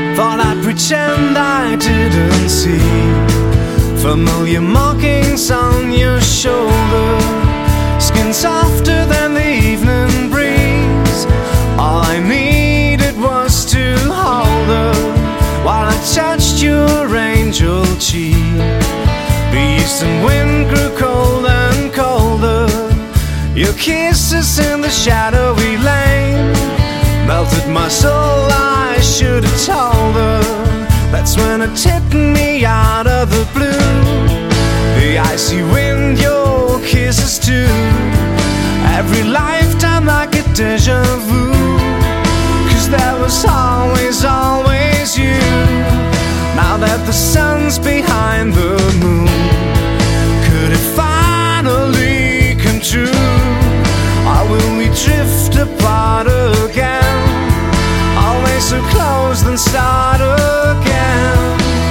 Thought I'd pretend I didn't see familiar markings on your shoulder, skin softer than the evening breeze. All I needed was to hold her while I touched your angel cheek. The eastern wind grew cold and colder. Your kisses in the shadowy lane melted my soul. I should have told her. That's when it hit me out of the blue. The icy wind, your kisses too. Every lifetime like a deja vu. 'Cause there was always, always you. Now that the sun's behind the moon, could it finally come true? Or will we drift apart again? Always so close, then start again.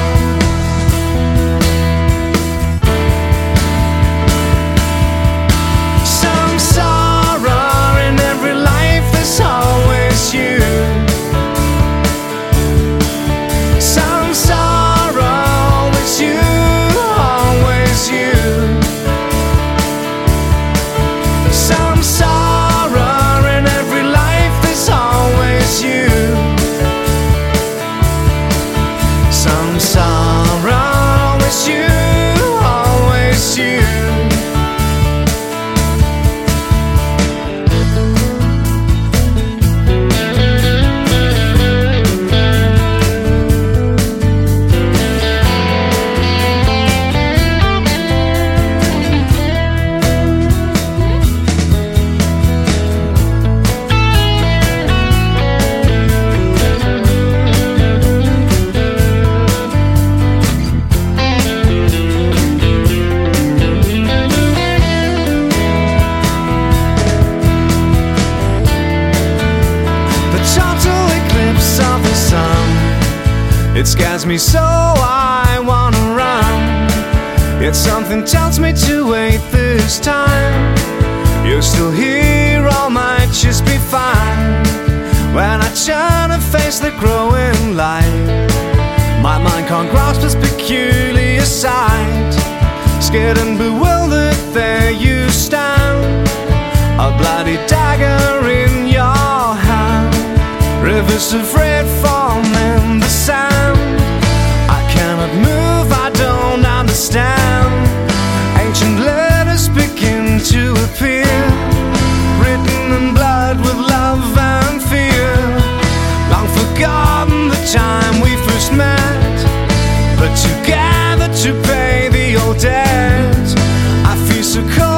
Some sorrow in every life, there's always you. Some sorrow, it's you, always you. Some sorrow in every life, there's always you. Some sorrow, it's you, always you. It scares me so I wanna run. Yet something tells me to wait this time. You're still here, all might just be fine. When I turn and face the growing light, my mind can't grasp this peculiar sight. Scared and bewildered, there you stand, a bloody dagger in your hand. Rivers of red foam in the sand. I cannot move, I don't understand. Ancient letters begin to appear, written in blood with love and fear. Long forgotten the time we first met, but together to pay the old debt. I feel so cold.